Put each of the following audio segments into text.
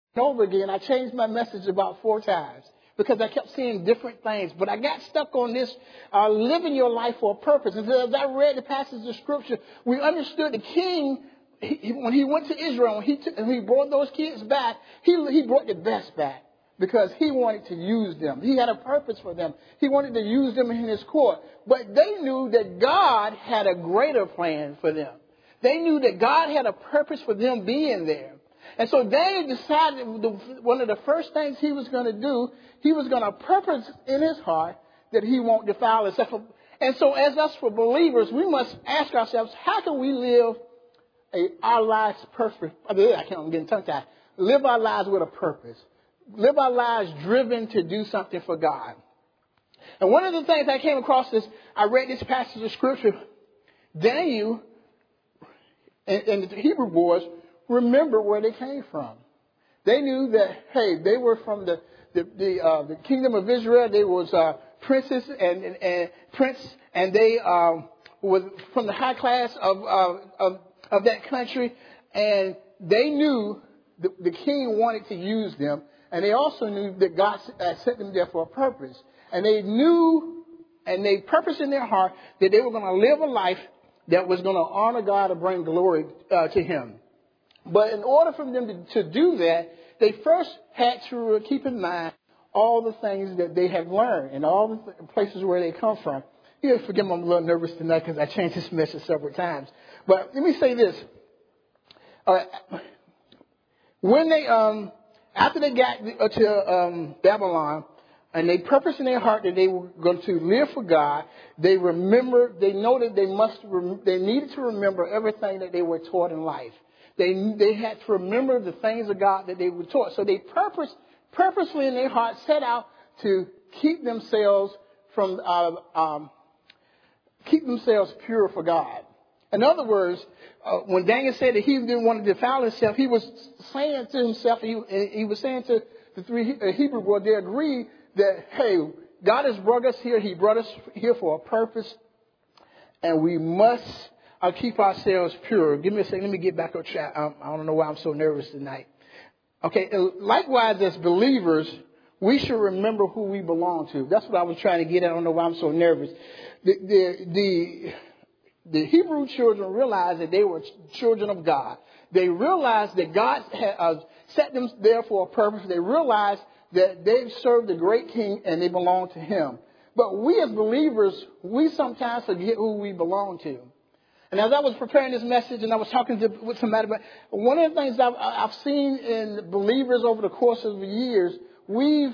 over again. I changed my message about 4 times because I kept seeing different things. But I got stuck on this, living your life for a purpose. And as I read the passage of Scripture, we understood the king, when he went to Israel, when he brought those kids back, he brought the best back because he wanted to use them. He had a purpose for them. He wanted to use them in his court. But they knew that God had a greater plan for them. They knew that God had a purpose for them being there. And so they decided one of the first things he was going to do, he was going to purpose in his heart that he won't defile himself. And so as us for believers, we must ask ourselves, how can we live our lives perfect? I'm getting tongue-tied. Live our lives with a purpose. Live our lives driven to do something for God. And one of the things I came across is, I read this passage of Scripture. Daniel and the Hebrew boys remember where they came from. They knew that, hey, they were from the kingdom of Israel. They was princes and prince, and they was from the high class of that country. And they knew the king wanted to use them, and they also knew that God sent them there for a purpose. And they knew, and they purposed in their heart that they were going to live a life that was going to honor God and bring glory to Him. But in order for them to do that, they first had to keep in mind all the things that they have learned and all the places where they come from. You know, forgive me, I'm a little nervous tonight because I changed this message several times. But let me say this. When they, after they got to Babylon, and they purposed in their heart that they were going to live for God, they know that they needed to remember everything that they were taught in life. They had to remember the things of God that they were taught. So they purposely in their heart set out to keep themselves pure for God. In other words, when Daniel said that he didn't want to defile himself, he was saying to himself, he was saying to the 3 Hebrew boys, they agreed that, hey, God has brought us here. He brought us here for a purpose, and we must keep ourselves pure. Give me a second. Let me get back on track. I don't know why I'm so nervous tonight. Okay. Likewise, as believers, we should remember who we belong to. That's what I was trying to get at. I don't know why I'm so nervous. The Hebrew children realized that they were children of God. They realized that God had set them there for a purpose. They realized that they served the great king and they belong to him. But we as believers, we sometimes forget who we belong to. And as I was preparing this message and I was talking with somebody about, one of the things I've seen in believers over the course of the years, let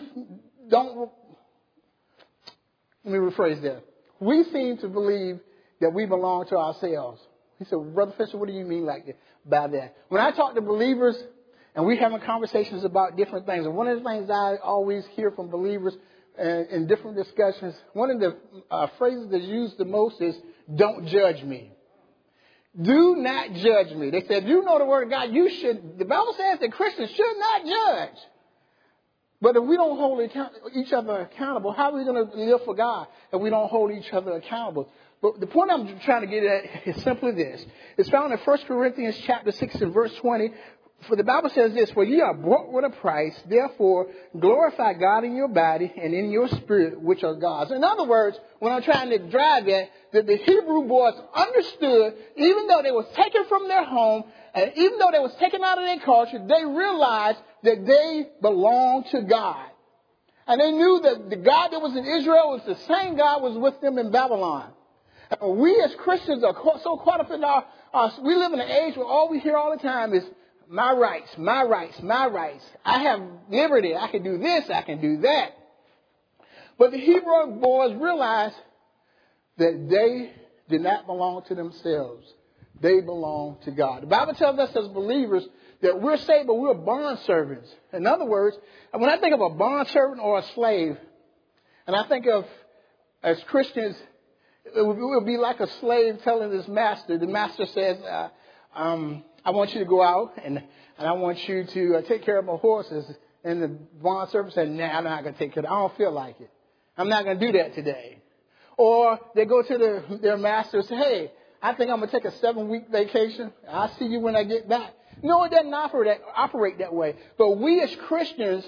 me rephrase that. We seem to believe that we belong to ourselves. He said, Brother Fisher, what do you mean by that? When I talk to believers and we're having conversations about different things, and one of the things I always hear from believers in different discussions, one of the phrases that's used the most is, don't judge me. Do not judge me. They said, you know the word of God, the Bible says that Christians should not judge. But if we don't hold each other accountable, how are we going to live for God if we don't hold each other accountable? But the point I'm trying to get at is simply this. It's found in 1 Corinthians chapter 6 and verse 20. For the Bible says this, for ye are bought with a price, therefore glorify God in your body and in your spirit, which are God's. In other words, when I'm trying to drive at, that the Hebrew boys understood, even though they was taken from their home, and even though they was taken out of their culture, they realized that they belonged to God. And they knew that the God that was in Israel was the same God was with them in Babylon. And we as Christians are so caught up in we live in an age where all we hear all the time is, my rights, my rights, my rights. I have liberty. I can do this. I can do that. But the Hebrew boys realized that they did not belong to themselves. They belong to God. The Bible tells us as believers that we're saved, but we're bond servants. In other words, when I think of a bond servant or a slave, and I think of as Christians, it would be like a slave telling his master. The master says, I want you to go out and I want you to take care of my horses. And the bond servant said, nah, I'm not going to take care of it. I don't feel like it. I'm not going to do that today. Or they go to their master and say, hey, I think I'm going to take a 7-week vacation. I'll see you when I get back. No, it doesn't operate that way. But we as Christians,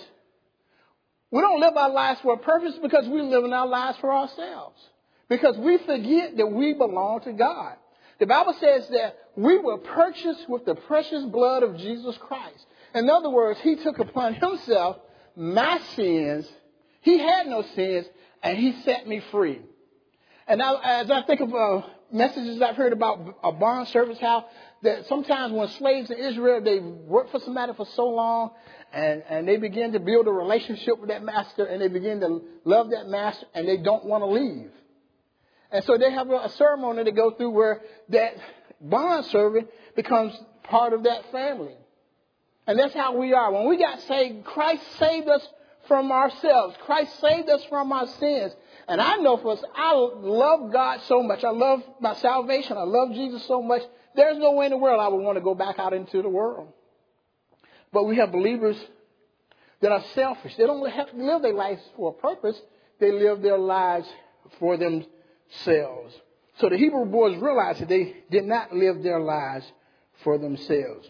we don't live our lives for a purpose because we're living our lives for ourselves. Because we forget that we belong to God. The Bible says that we were purchased with the precious blood of Jesus Christ. In other words, he took upon himself my sins. He had no sins, and he set me free. And now, as I think of messages I've heard about a bond service, how that sometimes when slaves in Israel, they work for somebody for so long, and they begin to build a relationship with that master, and they begin to love that master, and they don't want to leave. And so they have a ceremony to go through where that bond servant becomes part of that family. And that's how we are. When we got saved, Christ saved us from ourselves. Christ saved us from our sins. And I know for us, I love God so much. I love my salvation. I love Jesus so much. There's no way in the world I would want to go back out into the world. But we have believers that are selfish. They don't have to live their lives for a purpose. They live their lives for themselves. So the Hebrew boys realized that they did not live their lives for themselves.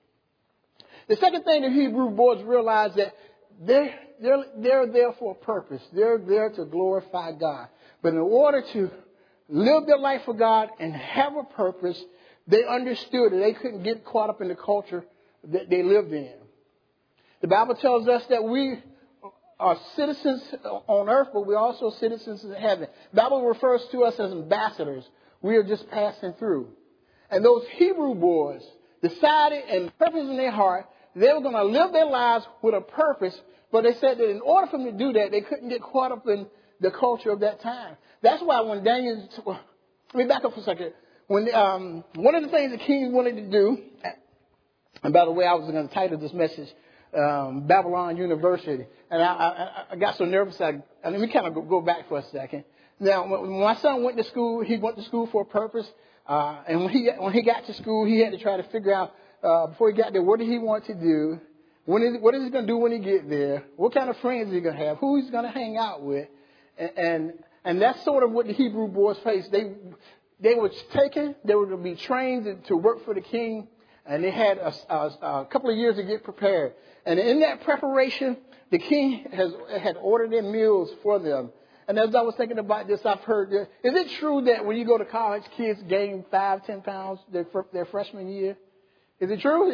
The second thing the Hebrew boys realized that they're there for a purpose. They're there to glorify God. But in order to live their life for God and have a purpose, they understood that they couldn't get caught up in the culture that they lived in. The Bible tells us that we are citizens on earth, but we're also citizens in heaven. The Bible refers to us as ambassadors. We are just passing through. And those Hebrew boys decided and purpose in their heart, they were going to live their lives with a purpose, but they said that in order for them to do that, they couldn't get caught up in the culture of that time. That's why when Daniel, let me back up for a second. When one of the things the king wanted to do, and by the way, I was going to title this message, Babylon University. And I got so nervous. Let me kind of go back for a second. Now, when my son went to school, he went to school for a purpose. And when he got to school, he had to try to figure out, before he got there, what did he want to do? What is he going to do when he get there? What kind of friends is he going to have? Who he's going to hang out with? And that's sort of what the Hebrew boys faced. They were taken. They were to be trained to work for the king. And they had a couple of years to get prepared. And in that preparation, the king had ordered their meals for them. And as I was thinking about this, I've heard this. Is it true that when you go to college, kids gain 5-10 pounds their freshman year? Is it true?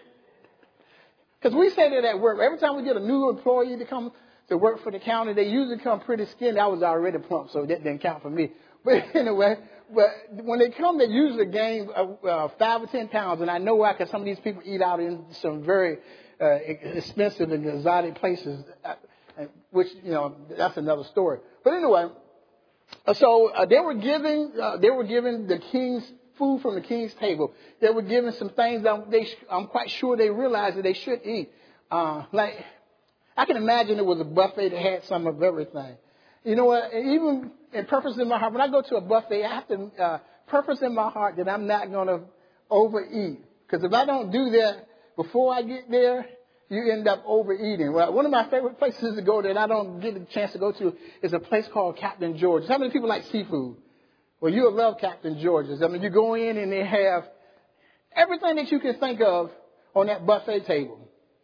Because we say that at work. Every time we get a new employee to come to work for the county, they usually come pretty skinny. I was already plump, so that didn't count for me. But anyway, when they come, they usually gain 5 or 10 pounds. And I know why, because some of these people eat out in some very expensive and exotic places, which, that's another story. But anyway, so they were given the king's food from the king's table. They were given some things that I'm quite sure they realized that they should eat. Like, I can imagine it was a buffet that had some of everything. You know what? Even in purpose in my heart, when I go to a buffet, I have to purpose in my heart that I'm not going to overeat. Because if I don't do that before I get there, you end up overeating. Well, one of my favorite places to go that I don't get a chance to go to is a place called Captain George's. How many people like seafood? Well, you'll love Captain George's. I mean, you go in and they have everything that you can think of on that buffet table.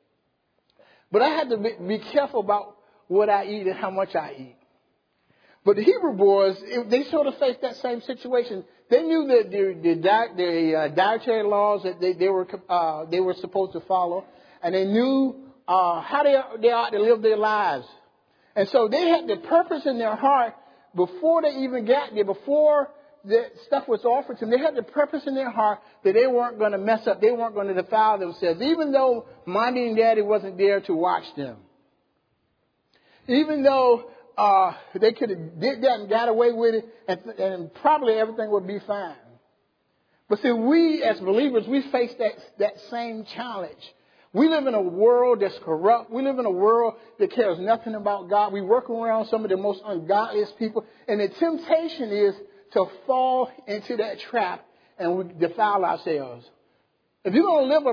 But I had to be careful about what I eat and how much I eat. But the Hebrew boys, they sort of faced that same situation. They knew that the dietary laws that they were supposed to follow, and they knew how they ought to live their lives. And so they had the purpose in their heart before they even got there, before the stuff was offered to them. They had the purpose in their heart that they weren't going to mess up. They weren't going to defile themselves, even though mommy and daddy wasn't there to watch them. Even though they could have did that and got away with it, and probably everything would be fine. But see, we as believers, we face that same challenge. We live in a world that's corrupt. We live in a world that cares nothing about God. We work around some of the most ungodliest people. And the temptation is to fall into that trap and we defile ourselves. If you're going to live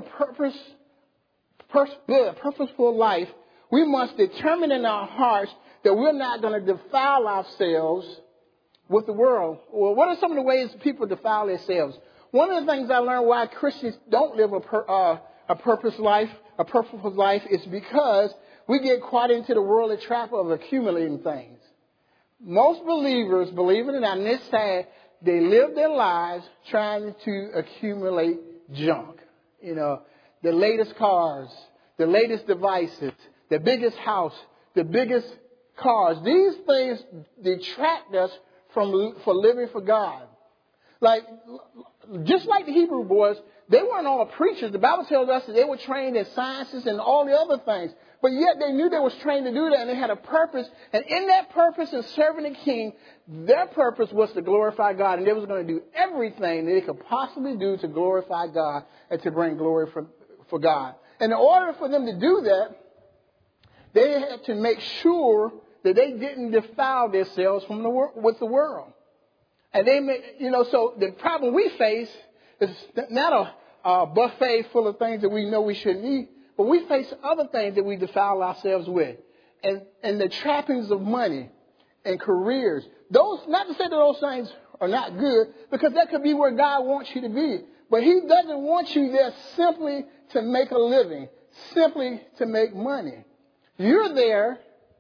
a purposeful life, we must determine in our hearts that we're not going to defile ourselves with the world. Well, what are some of the ways people defile themselves? One of the things I learned why Christians don't live a purpose life, a purposeful life, is because we get caught into the worldly trap of accumulating things. Most believers, believe it or not, and it's sad, they live their lives trying to accumulate junk. You know, the latest cars, the latest devices, the biggest house, the biggest cars. These things detract us for living for God. Like, just like the Hebrew boys, they weren't all preachers. The Bible tells us that they were trained in sciences and all the other things. But yet they knew they was trained to do that, and they had a purpose. And in that purpose in serving the King, their purpose was to glorify God. And they was going to do everything that they could possibly do to glorify God and to bring glory for God. And in order for them to do that, they had to make sure that they didn't defile themselves with the world. And so the problem we face is not a buffet full of things that we know we shouldn't eat, but we face other things that we defile ourselves with. And the trappings of money and careers. Those, not to say that those things are not good, because that could be where God wants you to be. But He doesn't want you there simply to make a living, simply to make money. You're there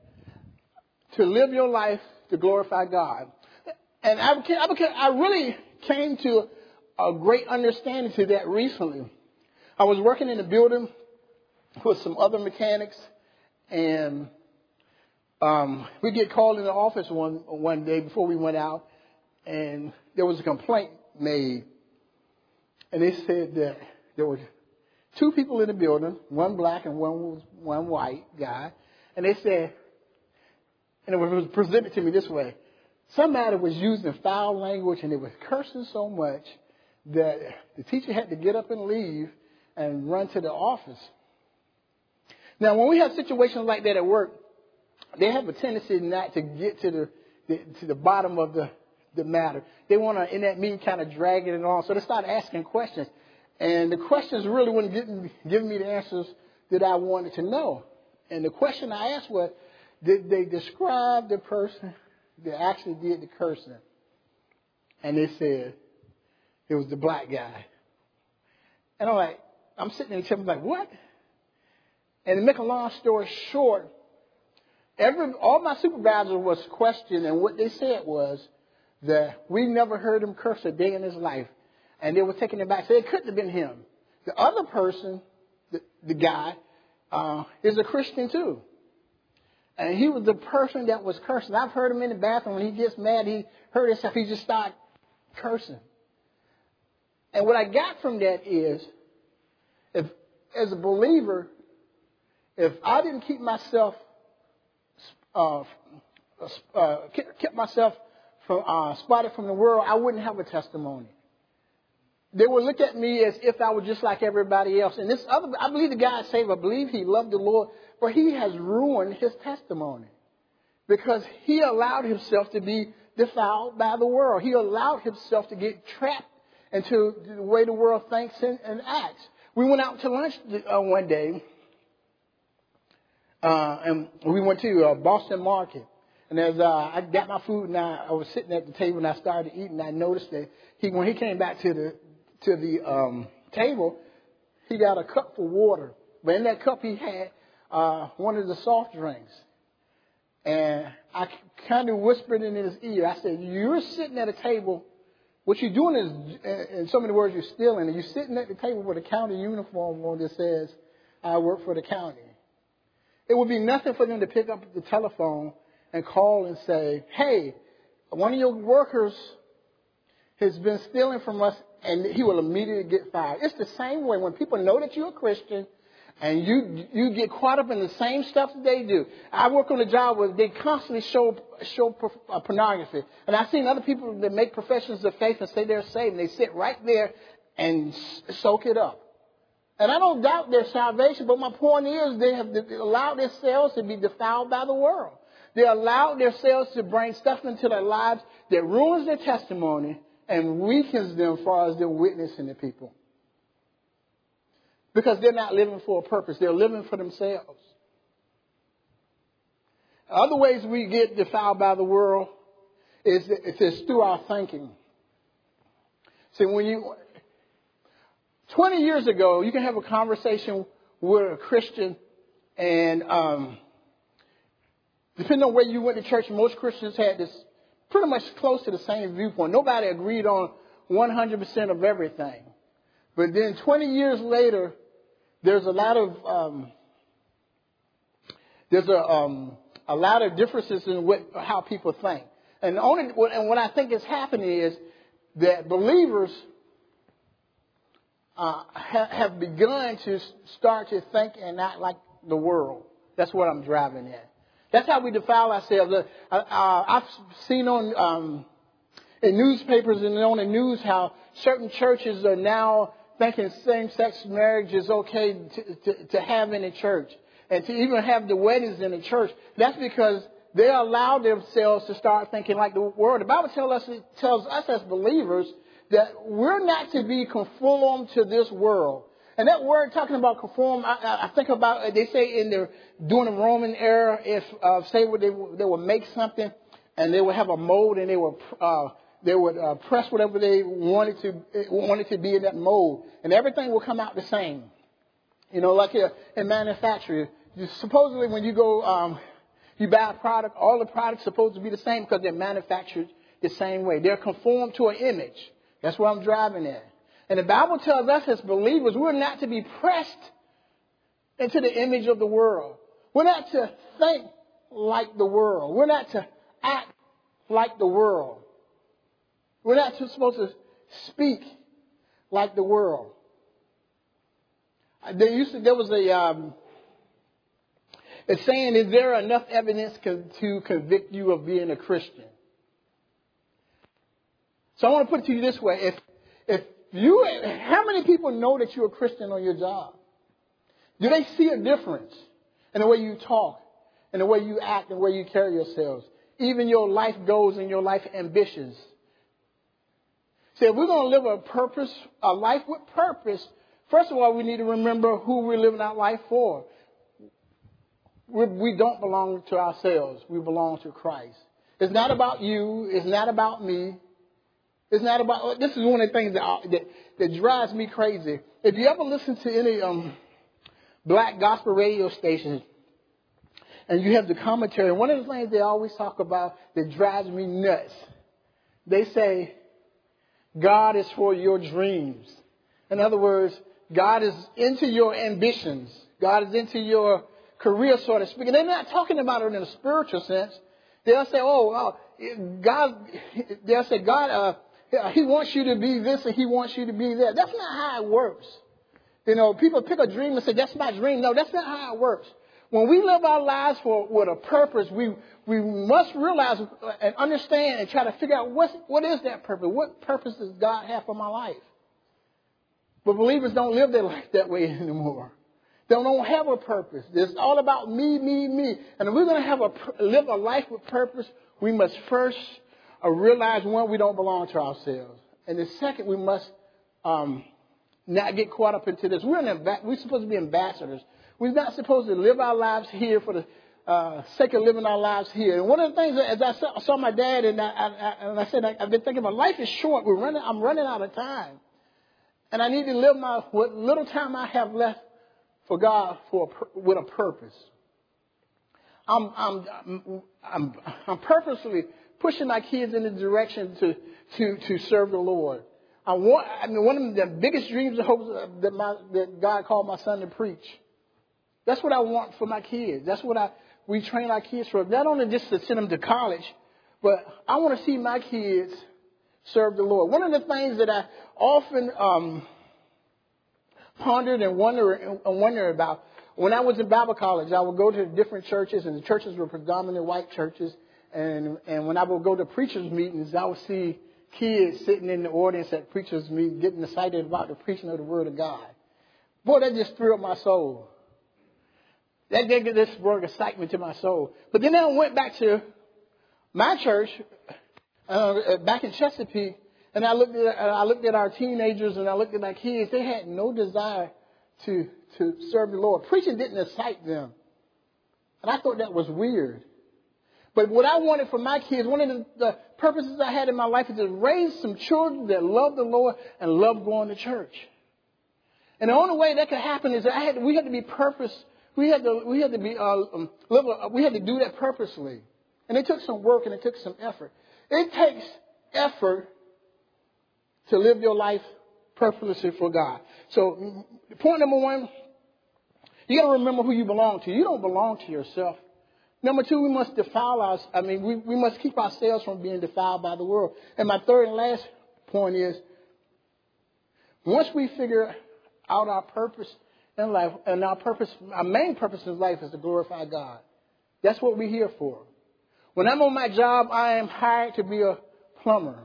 to live your life to glorify God. And I really came to a great understanding to that recently. I was working in a building with some other mechanics, and we get called in the office one day before we went out, and there was a complaint made. And they said that there were two people in the building, one black and one white guy. And they said, and it was presented to me this way: somebody was using foul language and they was cursing so much that the teacher had to get up and leave and run to the office. Now, when we have situations like that at work, they have a tendency not to get to the bottom of the matter. They want to, in that meeting, kind of drag it on. So they start asking questions. And the questions really weren't giving me the answers that I wanted to know. And the question I asked was, did they describe the person that actually did the cursing? And they said it was the black guy. And I'm sitting there and I'm like, what? And to make a long story short, all my supervisors was questioned, and what they said was that we never heard him curse a day in his life. And they were taking it back. So it couldn't have been him. The other person, the guy, is a Christian too. And he was the person that was cursing. I've heard him in the bathroom when he gets mad, he hurt himself, he just started cursing. And what I got from that is, if as a believer, if I didn't keep myself spotted from the world, I wouldn't have a testimony. They would look at me as if I was just like everybody else. And I believe the guy is saved. I believe he loved the Lord, but he has ruined his testimony because he allowed himself to be defiled by the world. He allowed himself to get trapped into the way the world thinks and acts. We went out to lunch one day, and we went to Boston Market. And as I got my food, and I was sitting at the table, and I started eating, I noticed that when he came back to the table, he got a cup for water. But in that cup, he had one of the soft drinks. And I kind of whispered in his ear. I said, "You're sitting at a table. What you're doing is, in so many words, you're stealing. And you're sitting at the table with a county uniform on that says, 'I work for the county.'" It would be nothing for them to pick up the telephone and call and say, "Hey, one of your workers has been stealing from us," and he will immediately get fired. It's the same way when people know that you're a Christian and you get caught up in the same stuff that they do. I work on a job where they constantly show pornography. And I've seen other people that make professions of faith and say they're saved, and they sit right there and soak it up. And I don't doubt their salvation, but my point is they have allowed themselves to be defiled by the world. They allowed themselves to bring stuff into their lives that ruins their testimony and weakens them as far as their witnessing to people. Because they're not living for a purpose. They're living for themselves. Other ways we get defiled by the world is through our thinking. See, 20 years ago, you can have a conversation with a Christian, and depending on where you went to church, most Christians had this pretty much close to the same viewpoint. Nobody agreed on 100% of everything. But then 20 years later, there's a lot of a lot of differences in how people think. And what I think is happening is that believers have begun to start to think and act like the world. That's what I'm driving at. That's how we defile ourselves. I've seen on in newspapers and on the news how certain churches are now thinking same-sex marriage is okay to have in a church and to even have the weddings in the church. That's because they allow themselves to start thinking like the world. The Bible tells us as believers that we're not to be conformed to this world. And that word talking about conform, I think about, they say during the Roman era, if say they would make something and they would have a mold and they would press whatever they wanted to be in that mold, and everything will come out the same. You know, like in manufacturing, supposedly when you go, you buy a product, all the products supposed to be the same because they're manufactured the same way. They're conformed to an image. That's what I'm driving at. And the Bible tells us as believers, we're not to be pressed into the image of the world. We're not to think like the world. We're not to act like the world. We're not supposed to speak like the world. There was a saying, is there enough evidence to convict you of being a Christian? So I want to put it to you this way. How many people know that you're a Christian on your job? Do they see a difference in the way you talk, in the way you act, and the way you carry yourselves? Even your life goals and your life ambitions. See, if we're going to live a life with purpose, first of all, we need to remember who we're living our life for. We don't belong to ourselves. We belong to Christ. It's not about you. It's not about me. It's not about. This is one of the things that drives me crazy. If you ever listen to any black gospel radio stations and you have the commentary, one of the things they always talk about that drives me nuts, they say, God is for your dreams. In other words, God is into your ambitions. God is into your career, so to speak. And they're not talking about it in a spiritual sense. They'll say, God, He wants you to be this and He wants you to be that. That's not how it works. You know, people pick a dream and say, that's my dream. No, that's not how it works. When we live our lives with a purpose, we must realize and understand and try to figure out what is that purpose? What purpose does God have for my life? But believers don't live their life that way anymore. They don't have a purpose. It's all about me, me, me. And if we're going to live a life with purpose, we must first realize, one, we don't belong to ourselves. And the second, we must not get caught up into this. We're supposed to be ambassadors. We're not supposed to live our lives here for the sake of living our lives here. And one of the things, as I saw my dad, and I said, I've been thinking about life is short. I'm running out of time. And I need to live what little time I have left for God with a purpose. I'm purposely pushing my kids in the direction to serve the Lord. One of the biggest dreams and hopes that God called my son to preach. That's what I want for my kids. That's what we train our kids for. Not only just to send them to college, but I want to see my kids serve the Lord. One of the things that I often pondered and wonder about, when I was in Bible college, I would go to different churches, and the churches were predominantly white churches. And when I would go to preachers' meetings, I would see kids sitting in the audience at preachers' meetings getting excited about the preaching of the Word of God. Boy, that just thrilled my soul. That gave this brought excitement to my soul. But then I went back to my church back in Chesapeake, and I looked at our teenagers and I looked at our kids. They had no desire to serve the Lord. Preaching didn't excite them. And I thought that was weird. But what I wanted for my kids, one of the purposes I had in my life is to raise some children that love the Lord and love going to church. And the only way that could happen is that we had to be purpose. We had to do that purposely. And it took some work and it took some effort. It takes effort to live your life purposely for God. So point number one, you got to remember who you belong to. You don't belong to yourself. Number two, we must we must keep ourselves from being defiled by the world. And my third and last point is, once we figure out our purpose in life, and our main purpose in life is to glorify God. That's what we're here for. When I'm on my job, I am hired to be a plumber.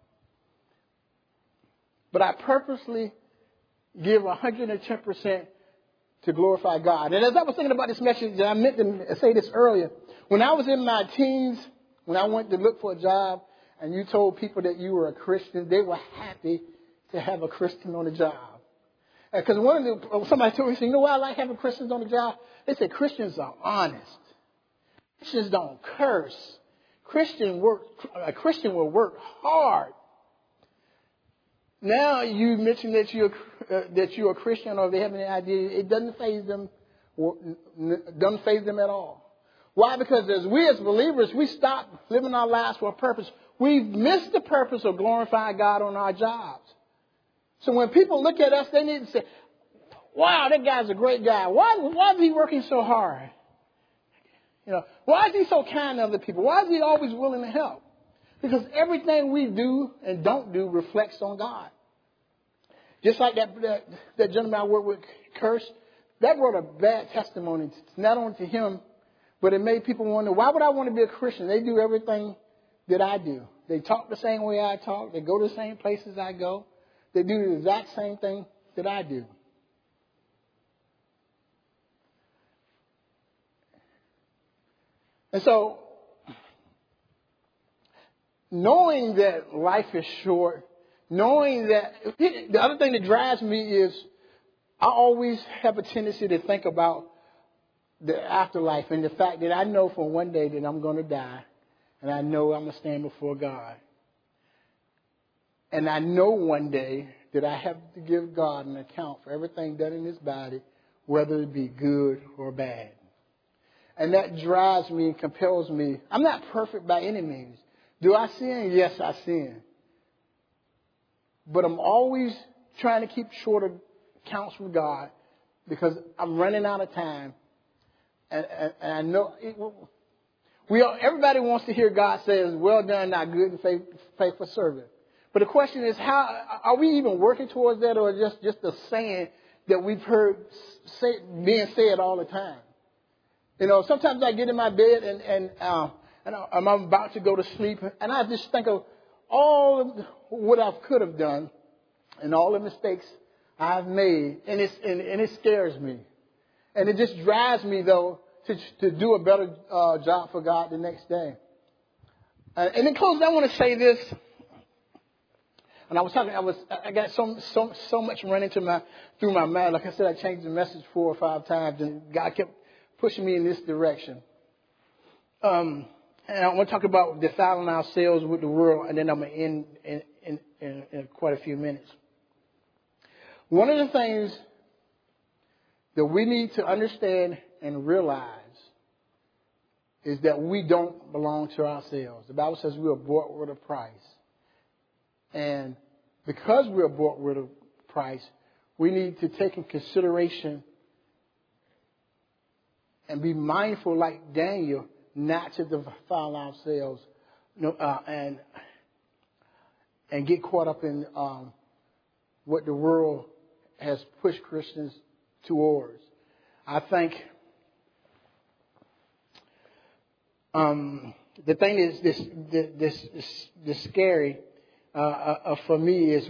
But I purposely give 110% to glorify God. And as I was thinking about this message, I meant to say this earlier. When I was in my teens, when I went to look for a job, and you told people that you were a Christian, they were happy to have a Christian on the job. Because somebody told me, you know why I like having Christians on the job? They said Christians are honest. Christians don't curse. A Christian will work hard. Now you mention that you're a Christian, or they have any idea, it doesn't faze them. Doesn't faze them at all. Why? Because as believers, we stop living our lives for a purpose. We've missed the purpose of glorifying God on our jobs. So when people look at us, they need to say, wow, that guy's a great guy. Why is he working so hard? Why is he so kind to other people? Why is he always willing to help? Because everything we do and don't do reflects on God. Just like that gentleman I worked with, Kirsch, that brought a bad testimony, not only to him, but it made people wonder, why would I want to be a Christian? They do everything that I do. They talk the same way I talk. They go to the same places I go. They do the exact same thing that I do. And so, knowing that life is short, knowing that, the other thing that drives me is I always have a tendency to think about the afterlife and the fact that I know for one day that I'm going to die, and I know I'm going to stand before God. And I know one day that I have to give God an account for everything done in this body, whether it be good or bad. And that drives me and compels me. I'm not perfect by any means. Do I sin? Yes, I sin. But I'm always trying to keep short accounts with God because I'm running out of time. And I know everybody wants to hear God say, well done, thou good and faithful servant. But the question is, how are we even working towards that, or just a saying that we've heard being said all the time? Sometimes I get in my bed and I'm about to go to sleep, and I just think of all of what I could have done and all the mistakes I've made, and it scares me, and it just drives me though to do a better job for God the next day. And in closing, I want to say this. And I got so much running through my mind. Like I said, I changed the message 4 or 5 times, and God kept pushing me in this direction. And I want to talk about defiling ourselves with the world, and then I'm going to end in quite a few minutes. One of the things that we need to understand and realize is that we don't belong to ourselves. The Bible says we are bought with a price. And because we are bought with a price, we need to take in consideration and be mindful, like Daniel, not to defile ourselves and get caught up in what the world has pushed Christians towards. I think the thing that's scary for me is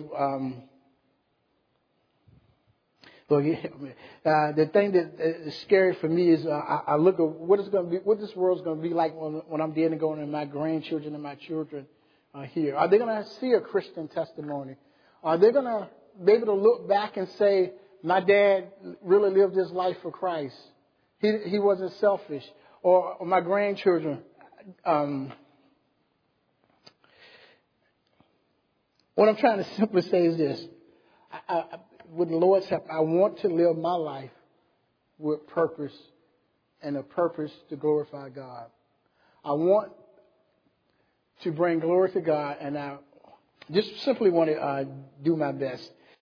the thing that is scary for me is I look at what this world's going to be like when I'm dead and going, and my grandchildren and my children are here. Are they going to see a Christian testimony? Are they going to be able to look back and say, my dad really lived his life for Christ? He wasn't selfish. Or my grandchildren. What I'm trying to simply say is this. with the Lord's help, I want to live my life with purpose and a purpose to glorify God. I want to bring glory to God, and I just simply want to do my best